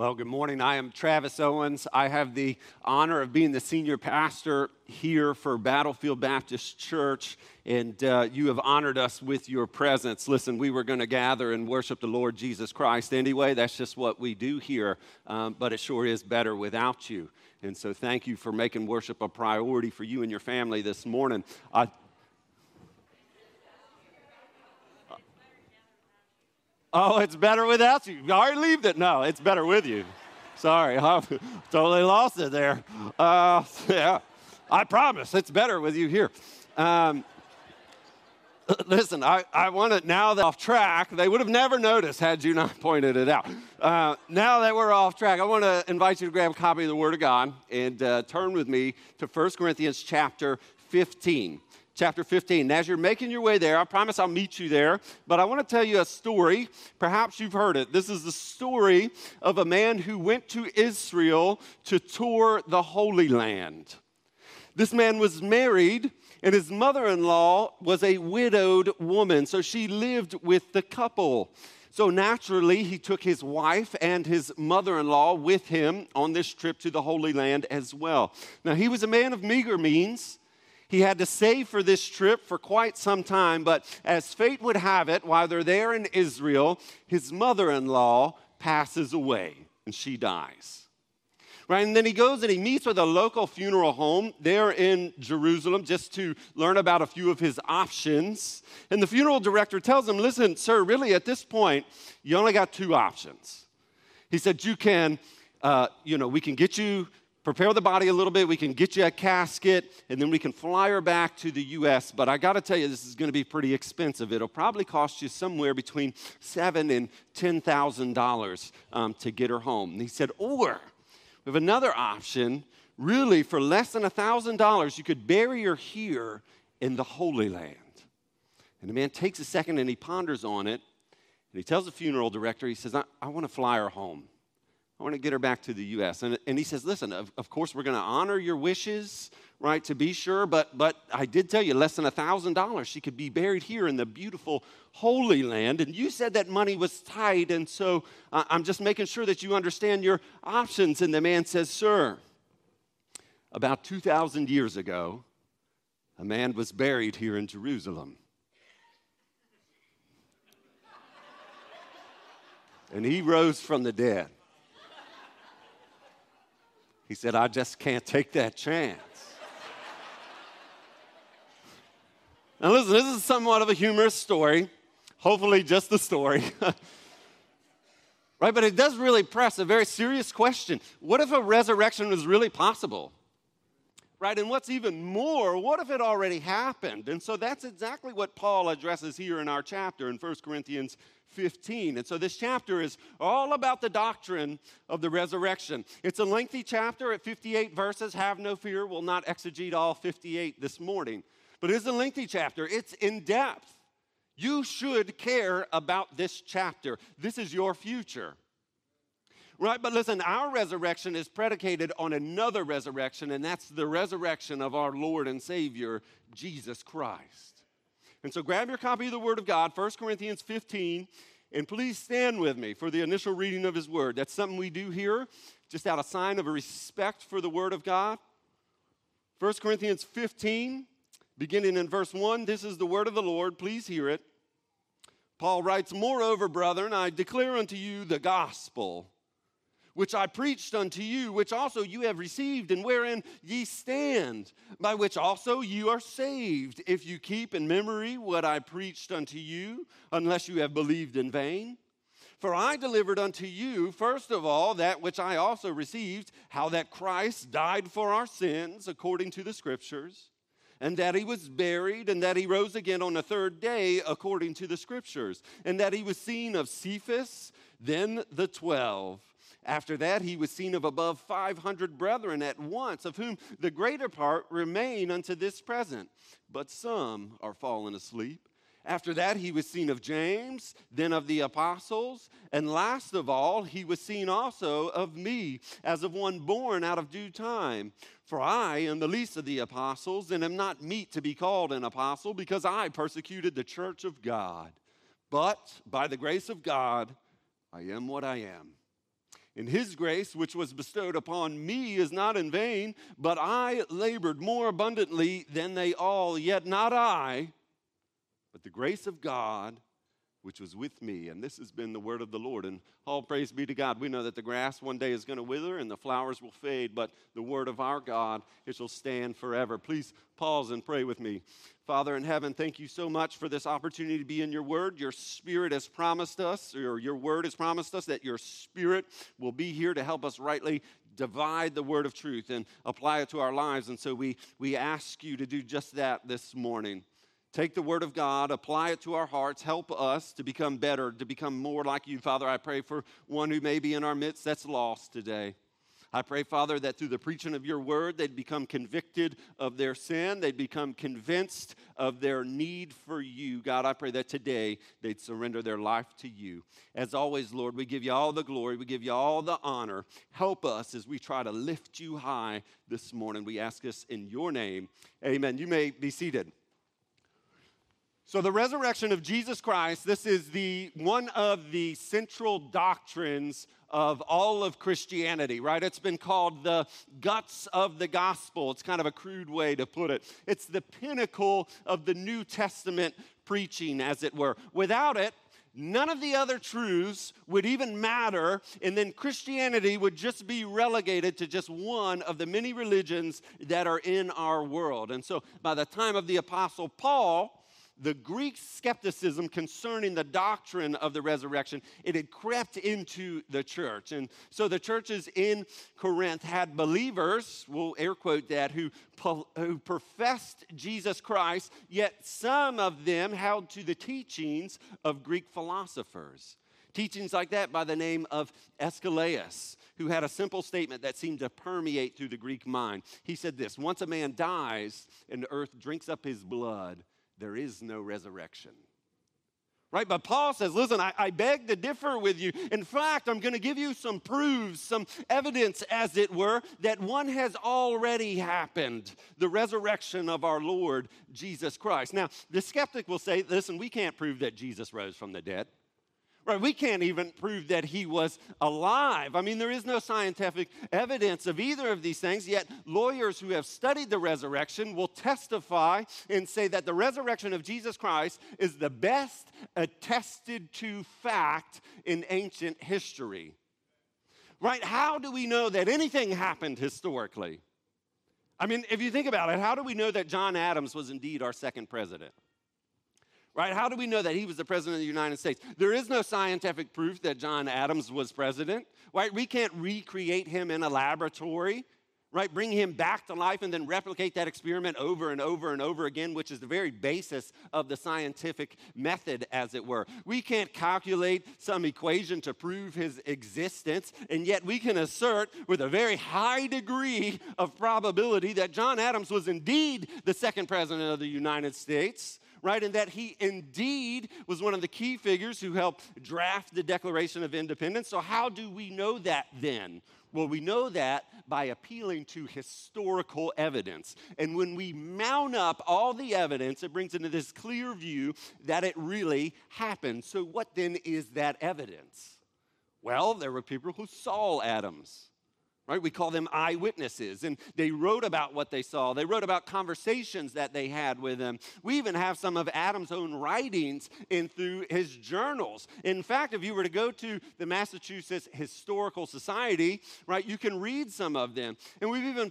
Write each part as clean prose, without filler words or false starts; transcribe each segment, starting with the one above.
Well, good morning. I am Travis Owens. I have the honor of being the senior pastor here for Battlefield Baptist Church, and you have honored us with your presence. Listen, we were going to gather and worship the Lord Jesus Christ anyway. That's just what we do here, but it sure is better without you. And so thank you for making worship a priority for you and your family this morning. Oh, it's better without you. You already leave it. No, it's better with you. Sorry, I totally lost it there. Yeah, I promise it's better with you here. Listen, I want to, now that off track, they would have never noticed had you not pointed it out. Now that we're off track, I want to invite you to grab a copy of the Word of God and turn with me to 1 Corinthians chapter 15. Chapter 15. And as you're making your way there, I promise I'll meet you there, but I want to tell you a story. Perhaps you've heard it. This is the story of a man who went to Israel to tour the Holy Land. This man was married, and his mother-in-law was a widowed woman, so she lived with the couple. So naturally, he took his wife and his mother-in-law with him on this trip to the Holy Land as well. Now, he was a man of meager means. He had to save for this trip for quite some time, but as fate would have it, while they're there in Israel, his mother-in-law passes away, and she dies. Right, and then he goes and he meets with a local funeral home there in Jerusalem just to learn about a few of his options. And the funeral director tells him, listen, sir, really at this point, you only got two options. He said, you can, we can get you prepare the body a little bit, we can get you a casket, and then we can fly her back to the U.S., but I got to tell you, this is going to be pretty expensive. It'll probably cost you somewhere between $7,000 and $10,000 to get her home. And he said, or we have another option, really for less than $1,000, you could bury her here in the Holy Land. And the man takes a second and he ponders on it, and he tells the funeral director, he says, I want to fly her home. I want to get her back to the U.S. And he says, listen, of course, we're going to honor your wishes, right, to be sure, but I did tell you less than $1,000. She could be buried here in the beautiful Holy Land. And you said that money was tight, and so I'm just making sure that you understand your options. And the man says, sir, about 2,000 years ago, a man was buried here in Jerusalem. And he rose from the dead. He said, I just can't take that chance. Now listen, this is somewhat of a humorous story, hopefully just the story. Right, but it does really press a very serious question. What if a resurrection was really possible? Right, and what's even more, what if it already happened? And so that's exactly what Paul addresses here in our chapter in 1 Corinthians 15. And so this chapter is all about the doctrine of the resurrection. It's a lengthy chapter at 58 verses. Have no fear, we'll not exegete all 58 this morning. But it's a lengthy chapter. It's in depth. You should care about this chapter. This is your future. Right, but listen, our resurrection is predicated on another resurrection, and that's the resurrection of our Lord and Savior, Jesus Christ. And so grab your copy of the Word of God, 1 Corinthians 15, and please stand with me for the initial reading of His Word. That's something we do here, just out of sign of a respect for the Word of God. 1 Corinthians 15, beginning in verse 1, this is the Word of the Lord. Please hear it. Paul writes, moreover, brethren, I declare unto you the gospel, which I preached unto you, which also you have received, and wherein ye stand, by which also you are saved, if you keep in memory what I preached unto you, unless you have believed in vain. For I delivered unto you, first of all, that which I also received, how that Christ died for our sins, according to the Scriptures, and that he was buried, and that he rose again on the third day, according to the Scriptures, and that he was seen of Cephas, then the 12. After that, he was seen of above 500 brethren at once, of whom the greater part remain unto this present, but some are fallen asleep. After that, he was seen of James, then of the apostles, and last of all, he was seen also of me, as of one born out of due time. For I am the least of the apostles, and am not meet to be called an apostle, because I persecuted the church of God. But by the grace of God, I am what I am. And his grace, which was bestowed upon me, is not in vain, but I labored more abundantly than they all, yet not I, but the grace of God, which was with me. And this has been the word of the Lord. And all praise be to God. We know that the grass one day is going to wither and the flowers will fade, but the word of our God, it shall stand forever. Please pause and pray with me. Father in heaven, thank you so much for this opportunity to be in your word. Your spirit has promised us, or your word has promised us that your spirit will be here to help us rightly divide the word of truth and apply it to our lives. And so we ask you to do just that this morning. Take the word of God, apply it to our hearts, help us to become better, to become more like you. Father, I pray for one who may be in our midst that's lost today. I pray, Father, that through the preaching of your word, they'd become convicted of their sin. They'd become convinced of their need for you. God, I pray that today they'd surrender their life to you. As always, Lord, we give you all the glory. We give you all the honor. Help us as we try to lift you high this morning. We ask this in your name. Amen. You may be seated. So the resurrection of Jesus Christ, this is one of the central doctrines of all of Christianity, right? It's been called the guts of the gospel. It's kind of a crude way to put it. It's the pinnacle of the New Testament preaching, as it were. Without it, none of the other truths would even matter, and then Christianity would just be relegated to just one of the many religions that are in our world. And so by the time of the Apostle Paul, the Greek skepticism concerning the doctrine of the resurrection, it had crept into the church. And so the churches in Corinth had believers, we'll air quote that, who professed Jesus Christ, yet some of them held to the teachings of Greek philosophers. Teachings like that by the name of Aeschylus, who had a simple statement that seemed to permeate through the Greek mind. He said this: once a man dies and the earth drinks up his blood, there is no resurrection. Right? But Paul says, listen, I beg to differ with you. In fact, I'm going to give you some proofs, some evidence, as it were, that one has already happened, the resurrection of our Lord Jesus Christ. Now, the skeptic will say, listen, we can't prove that Jesus rose from the dead. Right, we can't even prove that he was alive. I mean, there is no scientific evidence of either of these things, yet lawyers who have studied the resurrection will testify and say that the resurrection of Jesus Christ is the best attested to fact in ancient history. Right, how do we know that anything happened historically? I mean, if you think about it, how do we know that John Adams was indeed our second president? Right? How do we know that he was the president of the United States? There is no scientific proof that John Adams was president, right? We can't recreate him in a laboratory, right? Bring him back to life and then replicate that experiment over and over and over again, which is the very basis of the scientific method, as it were. We can't calculate some equation to prove his existence, and yet we can assert with a very high degree of probability that John Adams was indeed the second president of the United States, right, and that he indeed was one of the key figures who helped draft the Declaration of Independence. So how do we know that then? Well, we know that by appealing to historical evidence. And when we mount up all the evidence, it brings into this clear view that it really happened. So what then is that evidence? Well, there were people who saw Adams. Right? We call them eyewitnesses, and they wrote about what they saw. They wrote about conversations that they had with him. We even have some of Adams' own writings in through his journals. In fact, if you were to go to the Massachusetts Historical Society, right, you can read some of them. And we've even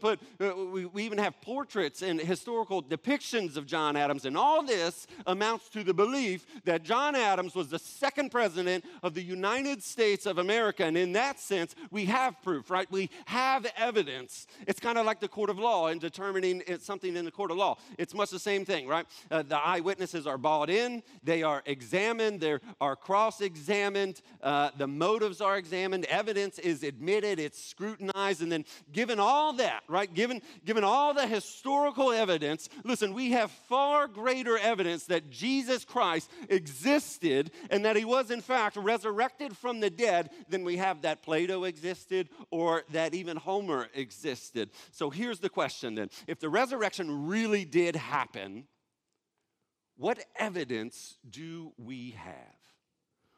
we even have portraits and historical depictions of John Adams, and all this amounts to the belief that John Adams was the second president of the United States of America. And in that sense, we have proof, right? We have evidence. It's kind of like the court of law in determining something in the court of law. It's much the same thing, right? The eyewitnesses are brought in, they are examined, they are cross-examined, the motives are examined, evidence is admitted, it's scrutinized, and then given all that, right? Given all the historical evidence, listen, we have far greater evidence that Jesus Christ existed and that he was in fact resurrected from the dead than we have that Plato existed or that even Homer existed. So here's the question then. If the resurrection really did happen, what evidence do we have?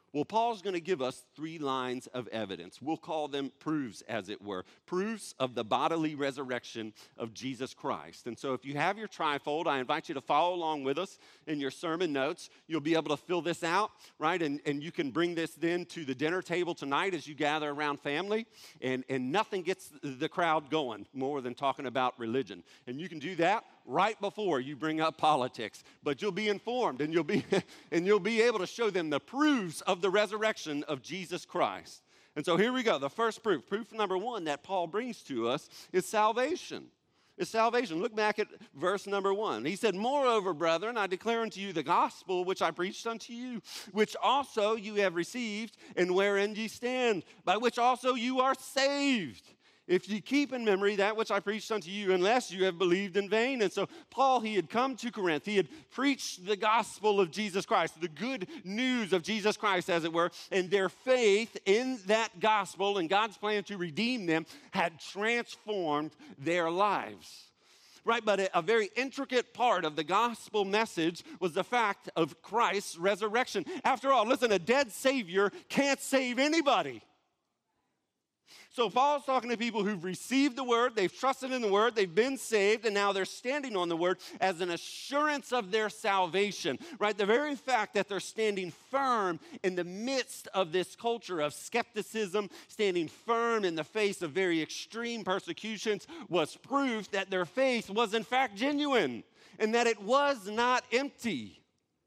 Well, Paul's going to give us 3 lines of evidence. We'll call them proofs, as it were. Proofs of the bodily resurrection of Jesus Christ. And so if you have your trifold, I invite you to follow along with us in your sermon notes. You'll be able to fill this out, right? And you can bring this then to the dinner table tonight as you gather around family. And nothing gets the crowd going more than talking about religion. And you can do that right before you bring up politics. But you'll be informed and you'll be able to show them the proofs of the resurrection of Jesus Christ. And so here we go. The first proof. Proof number 1 that Paul brings to us is salvation. Is salvation. Look back at verse number 1. He said, "Moreover, brethren, I declare unto you the gospel which I preached unto you, which also you have received, and wherein ye stand, by which also you are saved, if ye keep in memory that which I preached unto you, unless you have believed in vain." And so Paul, he had come to Corinth. He had preached the gospel of Jesus Christ, the good news of Jesus Christ, as it were, and their faith in that gospel and God's plan to redeem them had transformed their lives. Right, but a very intricate part of the gospel message was the fact of Christ's resurrection. After all, listen, a dead Savior can't save anybody. So Paul's talking to people who've received the word, they've trusted in the word, they've been saved, and now they're standing on the word as an assurance of their salvation, right? The very fact that they're standing firm in the midst of this culture of skepticism, standing firm in the face of very extreme persecutions, was proof that their faith was in fact genuine and that it was not empty.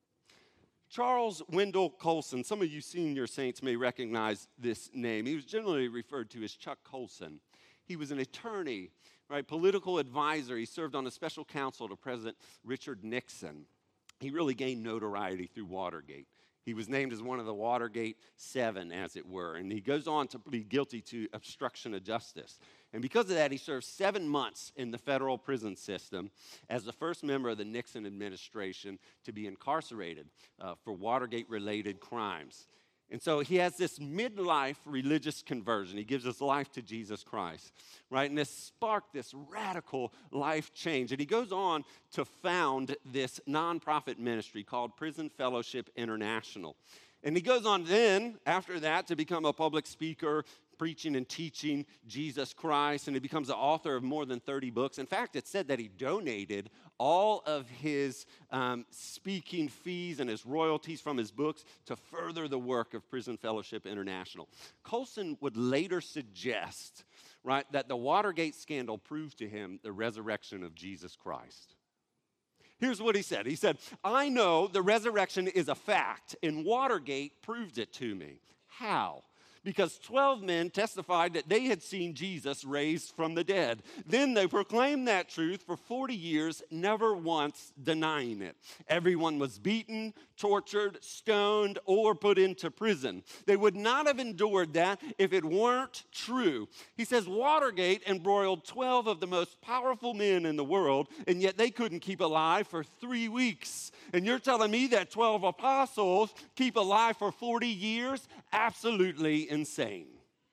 Charles Wendell Colson, some of you senior saints may recognize this name. He was generally referred to as Chuck Colson. He was an attorney, right, political advisor. He served on a special counsel to President Richard Nixon. He really gained notoriety through Watergate. He was named as one of the Watergate 7, as it were, and he goes on to plead guilty to obstruction of justice. And because of that, he served 7 months in the federal prison system as the first member of the Nixon administration to be incarcerated for Watergate-related crimes. And so he has this midlife religious conversion. He gives his life to Jesus Christ, right? And this sparked this radical life change. And he goes on to found this nonprofit ministry called Prison Fellowship International. And he goes on then, after that, to become a public speaker, preaching and teaching Jesus Christ, and he becomes the author of more than 30 books. In fact, it's said that he donated all of his speaking fees and his royalties from his books to further the work of Prison Fellowship International. Colson would later suggest, right, that the Watergate scandal proved to him the resurrection of Jesus Christ. Here's what he said. He said, "I know the resurrection is a fact, and Watergate proved it to me." How? Because 12 men testified that they had seen Jesus raised from the dead. Then they proclaimed that truth for 40 years, never once denying it. Everyone was beaten, tortured, stoned, or put into prison. They would not have endured that if it weren't true. He says Watergate embroiled 12 of the most powerful men in the world, and yet they couldn't keep alive for 3 weeks. And you're telling me that 12 apostles keep alive for 40 years? Absolutely insane.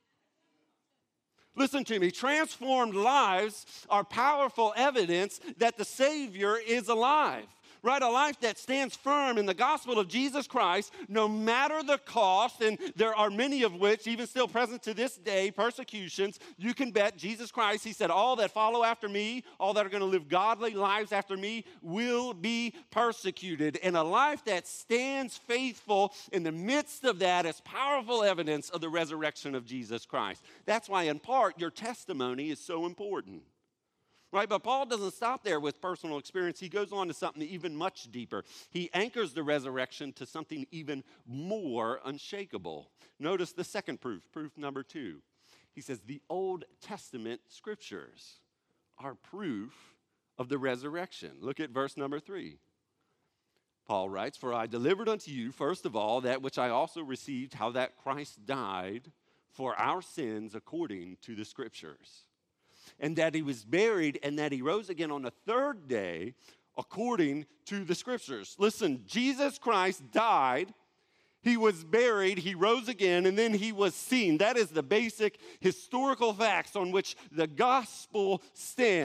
Listen to me. Transformed lives are powerful evidence that the Savior is alive. Right? A life that stands firm in the gospel of Jesus Christ, no matter the cost, and there are many of which, even still present to this day, persecutions. You can bet Jesus Christ, he said, all that follow after me, all that are going to live godly lives after me, will be persecuted. And a life that stands faithful in the midst of that is powerful evidence of the resurrection of Jesus Christ. That's why, in part, your testimony is so important. Right, but Paul doesn't stop there with personal experience. He goes on to something even much deeper. He anchors the resurrection to something even more unshakable. Notice the second proof, proof number 2. He says the Old Testament scriptures are proof of the resurrection. Look at verse number 3. Paul writes, "For I delivered unto you, first of all, that which I also received, how that Christ died for our sins according to the scriptures, and that he was buried, and that he rose again on the 3rd day according to the scriptures." Listen, Jesus Christ died, he was buried, he rose again, and then he was seen. That is the basic historical facts on which the gospel stands.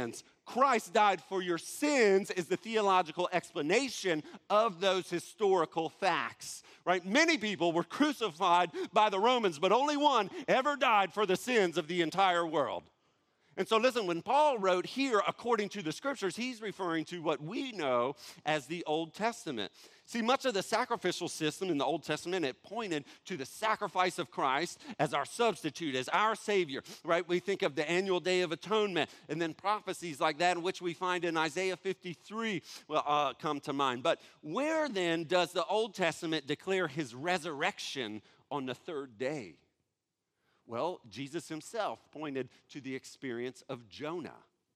Christ died for your sins is the theological explanation of those historical facts, right? Many people were crucified by the Romans, but only one ever died for the sins of the entire world. And so listen, when Paul wrote here, according to the scriptures, he's referring to what we know as the Old Testament. See, much of the sacrificial system in the Old Testament, it pointed to the sacrifice of Christ as our substitute, as our Savior, right? We think of the annual Day of Atonement, and then prophecies like that, in which we find in Isaiah 53 come to mind. But where then does the Old Testament declare his resurrection on the third day? Well, Jesus himself pointed to the experience of Jonah.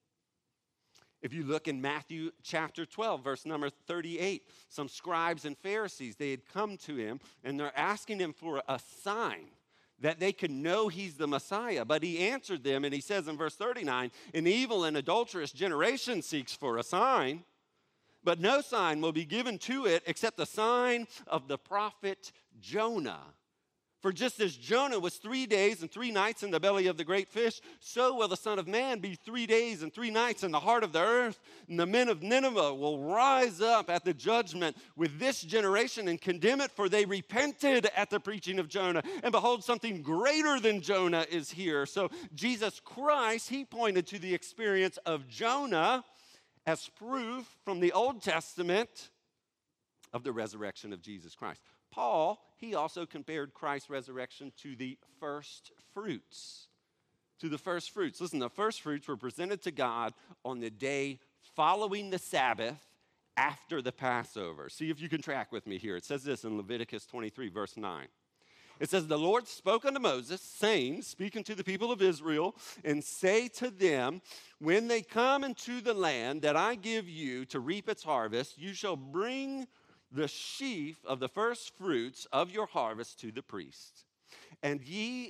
If you look in Matthew chapter 12, verse number 38, some scribes and Pharisees, they had come to him and they're asking him for a sign that they could know he's the Messiah. But he answered them and he says in verse 39, an evil and adulterous generation seeks for a sign, but no sign will be given to it except the sign of the prophet Jonah. For just as Jonah was 3 days and 3 nights in the belly of the great fish, so will the Son of Man be 3 days and 3 nights in the heart of the earth. And the men of Nineveh will rise up at the judgment with this generation and condemn it, for they repented at the preaching of Jonah. And behold, something greater than Jonah is here. So Jesus Christ, he pointed to the experience of Jonah as proof from the Old Testament of the resurrection of Jesus Christ. Paul, he also compared Christ's resurrection to the first fruits. To the first fruits. Listen, the first fruits were presented to God on the day following the Sabbath after the Passover. See if you can track with me here. It says this in Leviticus 23, verse 9. It says, the Lord spoke unto Moses, saying, speaking to the people of Israel, and say to them, when they come into the land that I give you to reap its harvest, you shall bring the sheaf of the first fruits of your harvest to the priest. And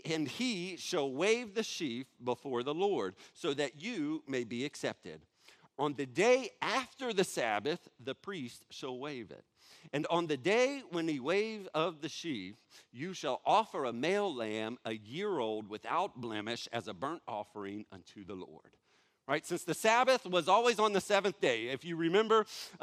he shall wave the sheaf before the Lord, so that you may be accepted. On the day after the Sabbath, the priest shall wave it. And on the day when he wave of the sheaf, you shall offer a male lamb, a year old, without blemish, as a burnt offering unto the Lord. Right? Since the Sabbath was always on the seventh day. If you remember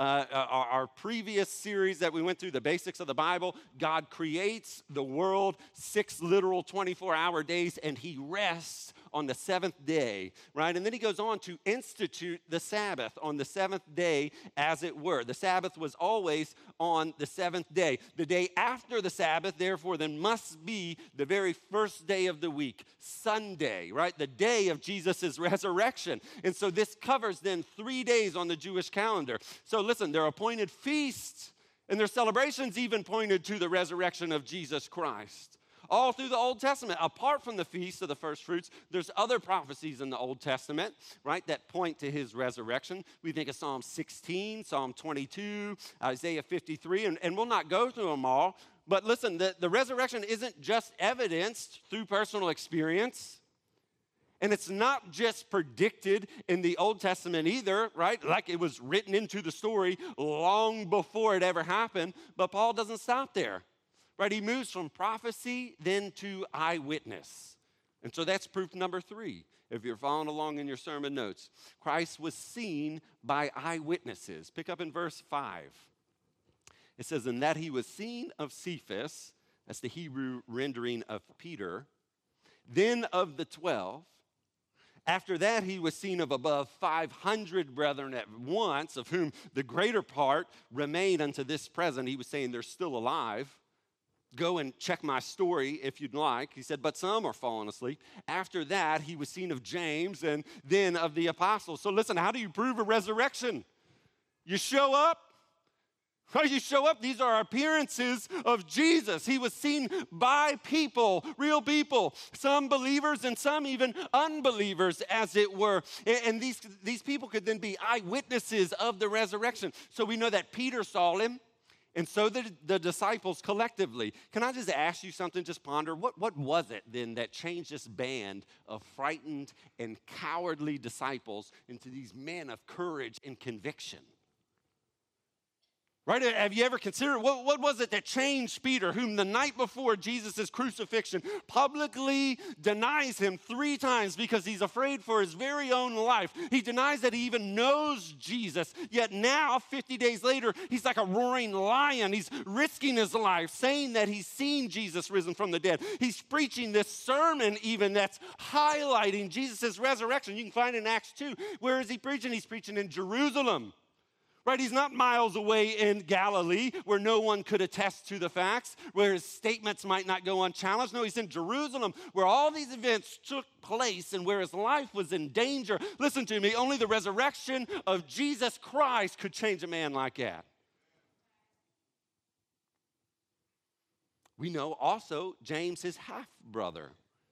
our previous series that we went through, the basics of the Bible, God creates the world 6 literal 24-hour days, and he rests on the seventh day, right? And then he goes on to institute the Sabbath on the seventh day, as it were. The Sabbath was always on the seventh day. The day after the Sabbath, therefore, then must be the very first day of the week, Sunday, right? The day of Jesus' resurrection. And so this covers then 3 days on the Jewish calendar. So listen, their appointed feasts and their celebrations even pointed to the resurrection of Jesus Christ. All through the Old Testament, apart from the feast of the first fruits, there's other prophecies in the Old Testament, right, that point to his resurrection. We think of Psalm 16, Psalm 22, Isaiah 53, and we'll not go through them all. But listen, the resurrection isn't just evidenced through personal experience. And it's not just predicted in the Old Testament either, right? Like it was written into the story long before it ever happened. But Paul doesn't stop there. Right, he moves from prophecy then to eyewitness. And so that's proof number 3, if you're following along in your sermon notes. Christ was seen by eyewitnesses. Pick up in verse 5. It says, and that he was seen of Cephas, that's the Hebrew rendering of Peter, then of the 12. After that, he was seen of above 500 brethren at once, of whom the greater part remain unto this present. He was saying they're still alive. Go and check my story if you'd like. He said, but some are fallen asleep. After that, he was seen of James and then of the apostles. So listen, how do you prove a resurrection? You show up. How do you show up? These are appearances of Jesus. He was seen by people, real people, some believers and some even unbelievers, as it were. And these people could then be eyewitnesses of the resurrection. So we know that Peter saw him. And so the disciples collectively. Can I just ask you something? Just ponder. What was it then that changed this band of frightened and cowardly disciples into these men of courage and conviction? Right? Have you ever considered what was it that changed Peter, whom the night before Jesus' crucifixion publicly denies him 3 times because he's afraid for his very own life? He denies that he even knows Jesus. Yet now, 50 days later, he's like a roaring lion. He's risking his life, saying that he's seen Jesus risen from the dead. He's preaching this sermon even that's highlighting Jesus' resurrection. You can find it in Acts 2. Where is he preaching? He's preaching in Jerusalem. Right, he's not miles away in Galilee where no one could attest to the facts, where his statements might not go unchallenged. No, he's in Jerusalem where all these events took place and where his life was in danger. Listen to me, only the resurrection of Jesus Christ could change a man like that. We know also James, his half-brother.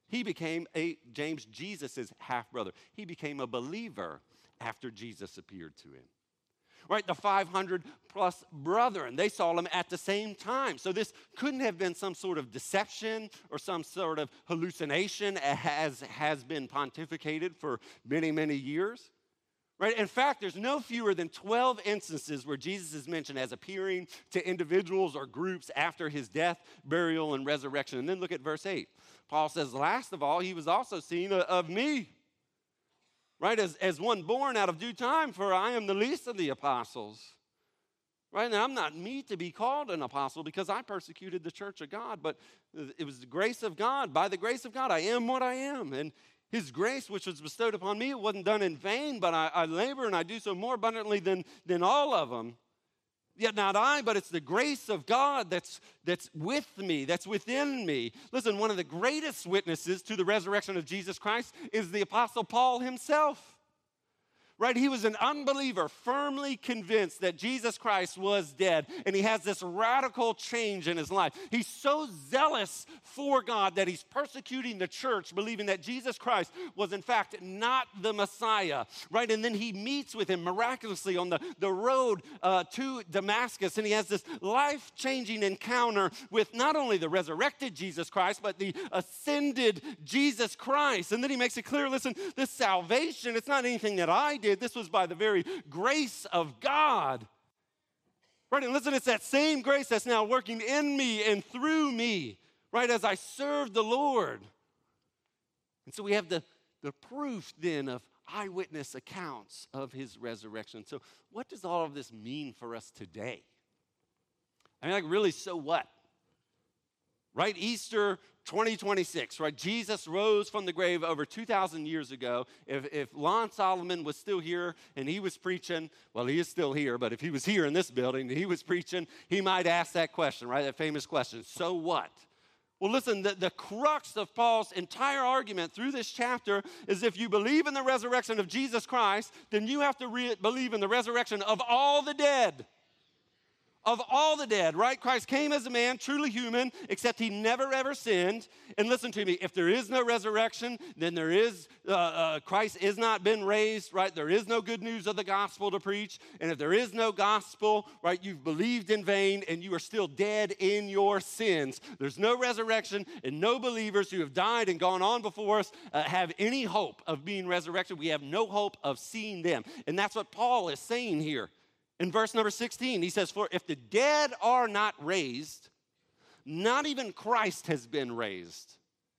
James, Jesus' half-brother. He became a believer after Jesus appeared to him. Right, the 500 plus brethren, they saw him at the same time. So this couldn't have been some sort of deception or some sort of hallucination as has been pontificated for many, many years. Right? In fact, there's no fewer than 12 instances where Jesus is mentioned as appearing to individuals or groups after his death, burial, and resurrection. And then look at verse 8. Paul says, last of all, he was also seen of me. Right, as one born out of due time, for I am the least of the apostles. Right, now I'm not meet to be called an apostle because I persecuted the church of God, but it was the grace of God. By the grace of God, I am what I am. And his grace, which was bestowed upon me, it wasn't done in vain, but I labor and I do so more abundantly than all of them. Yet not I, but it's the grace of God that's with me, that's within me. Listen, one of the greatest witnesses to the resurrection of Jesus Christ is the Apostle Paul himself. Right? He was an unbeliever, firmly convinced that Jesus Christ was dead, and he has this radical change in his life. He's so zealous for God that he's persecuting the church, believing that Jesus Christ was in fact not the Messiah. Right? And then he meets with him miraculously on the road to Damascus, and he has this life-changing encounter with not only the resurrected Jesus Christ, but the ascended Jesus Christ. And then he makes it clear, listen, this salvation, it's not anything that I did. This was by the very grace of God. Right, and listen, it's that same grace that's now working in me and through me, right, as I serve the Lord. And so we have the proof then of eyewitness accounts of his resurrection. So what does all of this mean for us today? I mean, like, really, so what? Right, Easter 2026, right? Jesus rose from the grave over 2,000 years ago. If Lon Solomon was still here and he was preaching, well, he is still here, but if he was here in this building and he was preaching, he might ask that question, right? That famous question, so what? Well, listen, the crux of Paul's entire argument through this chapter is if you believe in the resurrection of Jesus Christ, then you have to believe in the resurrection of all the dead. Of all the dead, right? Christ came as a man, truly human, except he never ever sinned. And listen to me, if there is no resurrection, then there is, Christ is not been raised, right? There is no good news of the gospel to preach. And if there is no gospel, right, you've believed in vain and you are still dead in your sins. There's no resurrection, and no believers who have died and gone on before us have any hope of being resurrected. We have no hope of seeing them. And that's what Paul is saying here. In verse number 16, he says, for if the dead are not raised, not even Christ has been raised.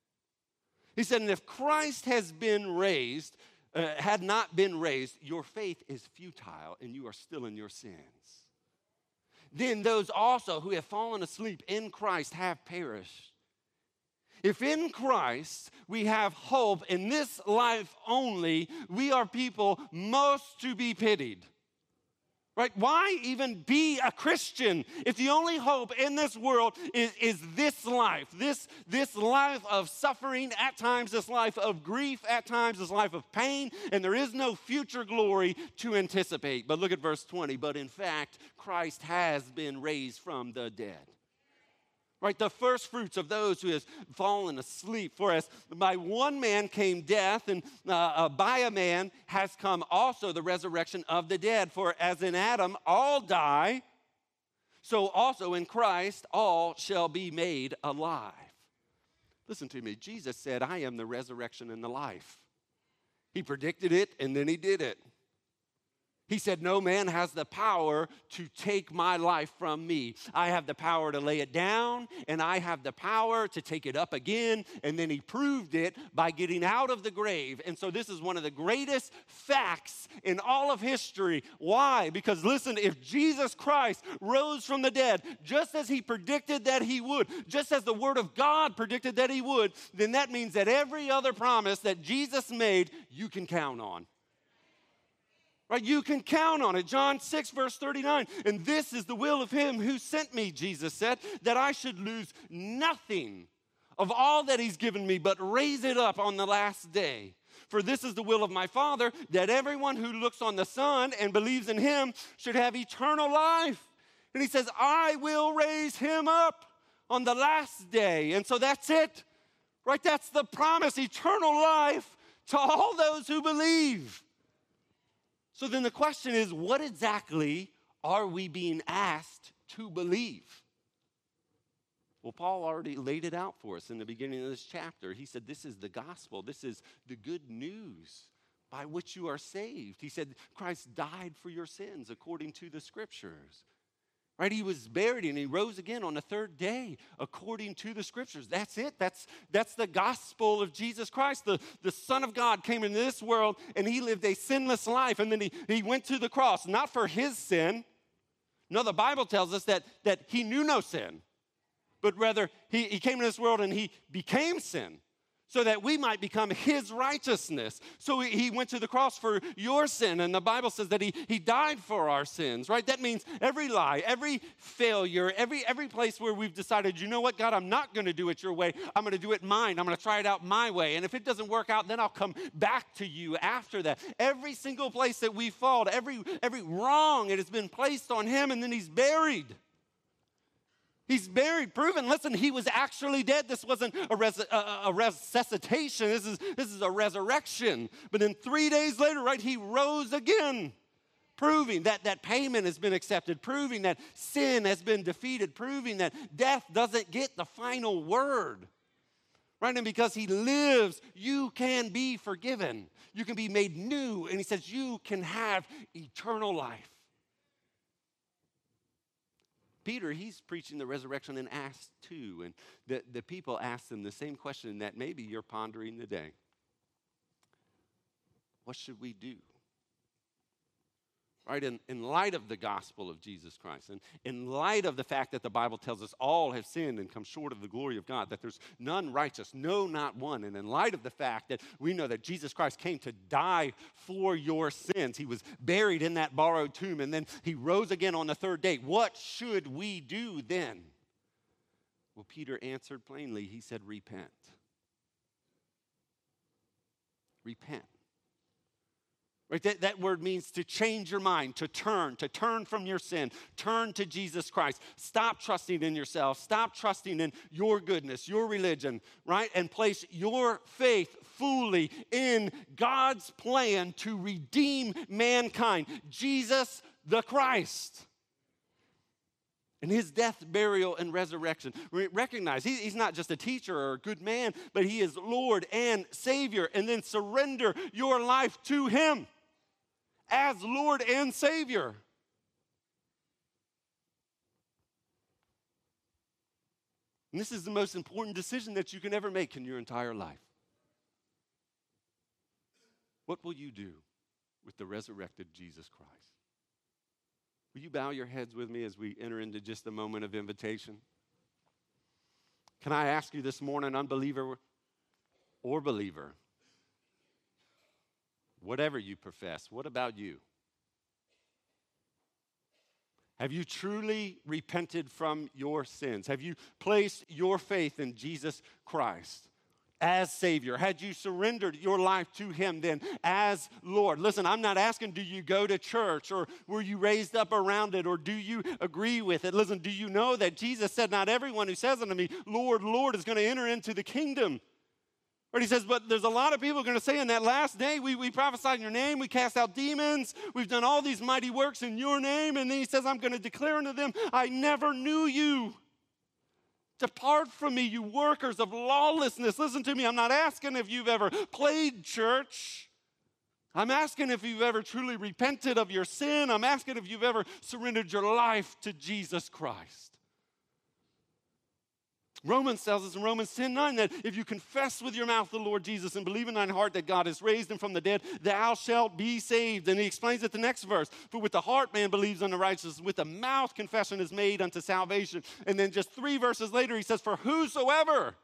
He said, and if Christ has been raised, had not been raised, your faith is futile and you are still in your sins. Then those also who have fallen asleep in Christ have perished. If in Christ we have hope in this life only, we are people most to be pitied. Right? Why even be a Christian if the only hope in this world is this life, this life of suffering at times, this life of grief at times, this life of pain, and there is no future glory to anticipate. But look at verse 20. But in fact, Christ has been raised from the dead. Right, the first fruits of those who has fallen asleep. For as by one man came death, and by a man has come also the resurrection of the dead. For as in Adam all die, so also in Christ all shall be made alive. Listen to me, Jesus said, I am the resurrection and the life. He predicted it, and then he did it. He said, no man has the power to take my life from me. I have the power to lay it down, and I have the power to take it up again. And then he proved it by getting out of the grave. And so this is one of the greatest facts in all of history. Why? Because listen, if Jesus Christ rose from the dead, just as he predicted that he would, just as the word of God predicted that he would, then that means that every other promise that Jesus made, you can count on. Right? You can count on it. John 6, verse 39. And this is the will of him who sent me, Jesus said, that I should lose nothing of all that he's given me, but raise it up on the last day. For this is the will of my Father, that everyone who looks on the Son and believes in him should have eternal life. And he says, I will raise him up on the last day. And so that's it. Right? That's the promise, eternal life to all those who believe. So then the question is, what exactly are we being asked to believe? Well, Paul already laid it out for us in the beginning of this chapter. He said, this is the gospel. This is the good news by which you are saved. He said, Christ died for your sins according to the scriptures. Right? He was buried and he rose again on the third day according to the scriptures. That's it. That's the gospel of Jesus Christ. The Son of God came into this world and he lived a sinless life. And then he went to the cross, not for his sin. No, the Bible tells us that he knew no sin. But rather, he came into this world and he became sin so that we might become his righteousness. So he went to the cross for your sin, and the Bible says that he died for our sins, right? That means every lie, every failure, every place where we've decided, you know what, God, I'm not going to do it your way. I'm going to do it mine. I'm going to try it out my way. And if it doesn't work out, then I'll come back to you after that. Every single place that we fall, every wrong, it has been placed on him, and then he's buried. He's buried, proven. Listen, he was actually dead. This wasn't a resuscitation. This is a resurrection. But then 3 days later, right, he rose again, proving that payment has been accepted, proving that sin has been defeated, proving that death doesn't get the final word. Right? And because he lives, you can be forgiven. You can be made new. And he says you can have eternal life. Peter, he's preaching the resurrection in Acts 2, and the people asked him the same question that maybe you're pondering today. What should we do? Right, in light of the gospel of Jesus Christ, and in light of the fact that the Bible tells us all have sinned and come short of the glory of God, that there's none righteous, no, not one, and in light of the fact that we know that Jesus Christ came to die for your sins, he was buried in that borrowed tomb, and then he rose again on the third day, what should we do then? Well, Peter answered plainly. He said, repent. Repent. Right? That word means to change your mind, to turn from your sin, turn to Jesus Christ. Stop trusting in yourself, stop trusting in your goodness, your religion, right? And place your faith fully in God's plan to redeem mankind, Jesus the Christ. And his death, burial, and resurrection. Recognize he's not just a teacher or a good man, but he is Lord and Savior. And then surrender your life to him as Lord and Savior. And this is the most important decision that you can ever make in your entire life. What will you do with the resurrected Jesus Christ? Will you bow your heads with me as we enter into just a moment of invitation? Can I ask you this morning, unbeliever or believer, whatever you profess, what about you? Have you truly repented from your sins? Have you placed your faith in Jesus Christ as Savior? Had you surrendered your life to him then as Lord? Listen, I'm not asking, do you go to church, or were you raised up around it, or do you agree with it? Listen, do you know that Jesus said, not everyone who says unto me, Lord, Lord, is going to enter into the kingdom? Or he says, but there's a lot of people going to say in that last day, we prophesied in your name, we cast out demons, we've done all these mighty works in your name. And then he says, I'm going to declare unto them, I never knew you. Depart from me, you workers of lawlessness. Listen to me, I'm not asking if you've ever played church. I'm asking if you've ever truly repented of your sin. I'm asking if you've ever surrendered your life to Jesus Christ. Romans tells us in Romans 10:9 that if you confess with your mouth the Lord Jesus and believe in thine heart that God has raised him from the dead, thou shalt be saved. And he explains it the next verse. For with the heart man believes unto righteousness, with the mouth confession is made unto salvation. And then just 3 verses later he says, for whoever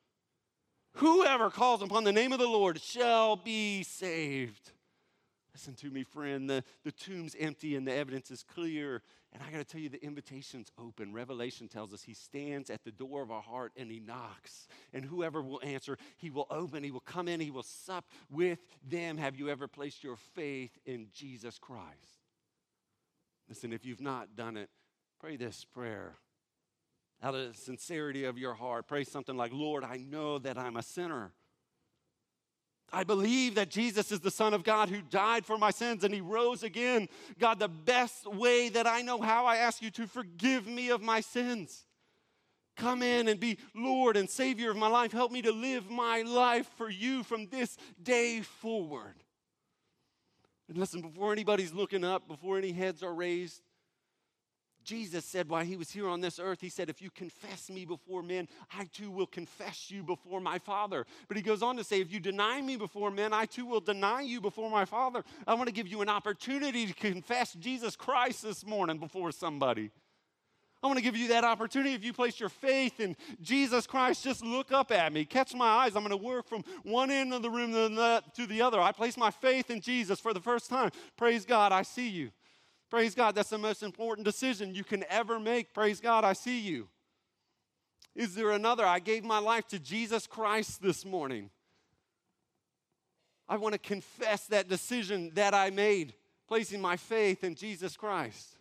calls upon the name of the Lord shall be saved. Listen to me, friend. The tomb's empty and the evidence is clear. And I got to tell you, the invitation's open. Revelation tells us he stands at the door of our heart and he knocks. And whoever will answer, he will open, he will come in, he will sup with them. Have you ever placed your faith in Jesus Christ? Listen, if you've not done it, pray this prayer. Out of the sincerity of your heart, pray something like, Lord, I know that I'm a sinner. I believe that Jesus is the Son of God who died for my sins and he rose again. God, the best way that I know how, I ask you to forgive me of my sins. Come in and be Lord and Savior of my life. Help me to live my life for you from this day forward. And listen, before anybody's looking up, before any heads are raised, Jesus said while he was here on this earth, he said, if you confess me before men, I too will confess you before my Father. But he goes on to say, if you deny me before men, I too will deny you before my Father. I want to give you an opportunity to confess Jesus Christ this morning before somebody. I want to give you that opportunity. If you place your faith in Jesus Christ, just look up at me. Catch my eyes. I'm going to work from one end of the room to the other. I place my faith in Jesus for the first time. Praise God, I see you. Praise God, that's the most important decision you can ever make. Praise God, I see you. Is there another? I gave my life to Jesus Christ this morning. I want to confess that decision that I made, placing my faith in Jesus Christ.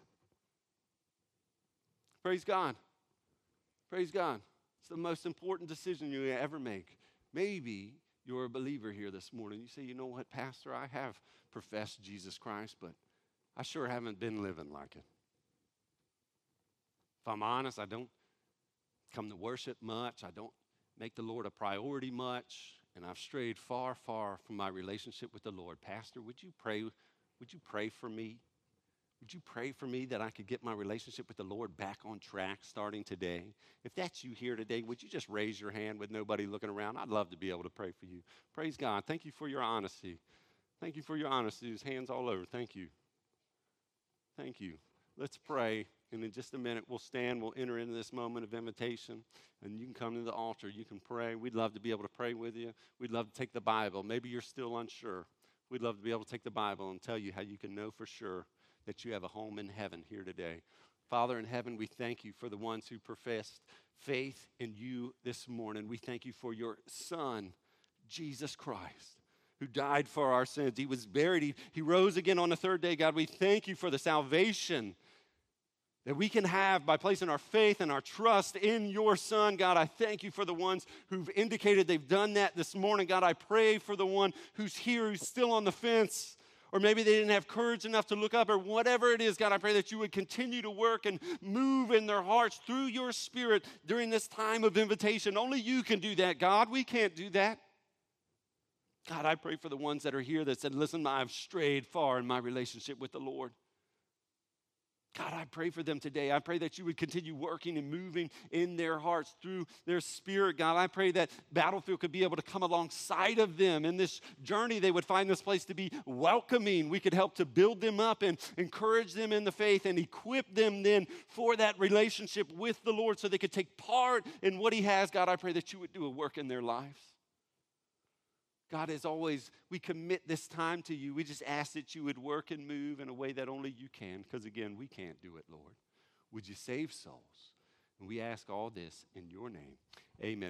Praise God. Praise God. It's the most important decision you ever make. Maybe you're a believer here this morning. You say, you know what, Pastor, I have professed Jesus Christ, but I sure haven't been living like it. If I'm honest, I don't come to worship much. I don't make the Lord a priority much. And I've strayed far, far from my relationship with the Lord. Pastor, would you pray for me? Would you pray for me that I could get my relationship with the Lord back on track starting today? If that's you here today, would you just raise your hand with nobody looking around? I'd love to be able to pray for you. Praise God. Thank you for your honesty. Thank you for your honesty. There's hands all over. Thank you. Thank you. Let's pray, and in just a minute, we'll stand. We'll enter into this moment of invitation, and you can come to the altar. You can pray. We'd love to be able to pray with you. We'd love to take the Bible. Maybe you're still unsure. We'd love to be able to take the Bible and tell you how you can know for sure that you have a home in heaven here today. Father in heaven, we thank you for the ones who professed faith in you this morning. We thank you for your Son, Jesus Christ, who died for our sins. He was buried. He rose again on the third day. God, we thank you for the salvation that we can have by placing our faith and our trust in your Son. God, I thank you for the ones who've indicated they've done that this morning. God, I pray for the one who's here, who's still on the fence, or maybe they didn't have courage enough to look up, or whatever it is. God, I pray that you would continue to work and move in their hearts through your Spirit during this time of invitation. Only you can do that, God. We can't do that. God, I pray for the ones that are here that said, listen, I've strayed far in my relationship with the Lord. God, I pray for them today. I pray that you would continue working and moving in their hearts through their spirit. God, I pray that Battlefield could be able to come alongside of them in this journey. They would find this place to be welcoming. We could help to build them up and encourage them in the faith and equip them then for that relationship with the Lord so they could take part in what he has. God, I pray that you would do a work in their lives. God, as always, we commit this time to you. We just ask that you would work and move in a way that only you can, because, again, we can't do it, Lord. Would you save souls? And we ask all this in your name. Amen.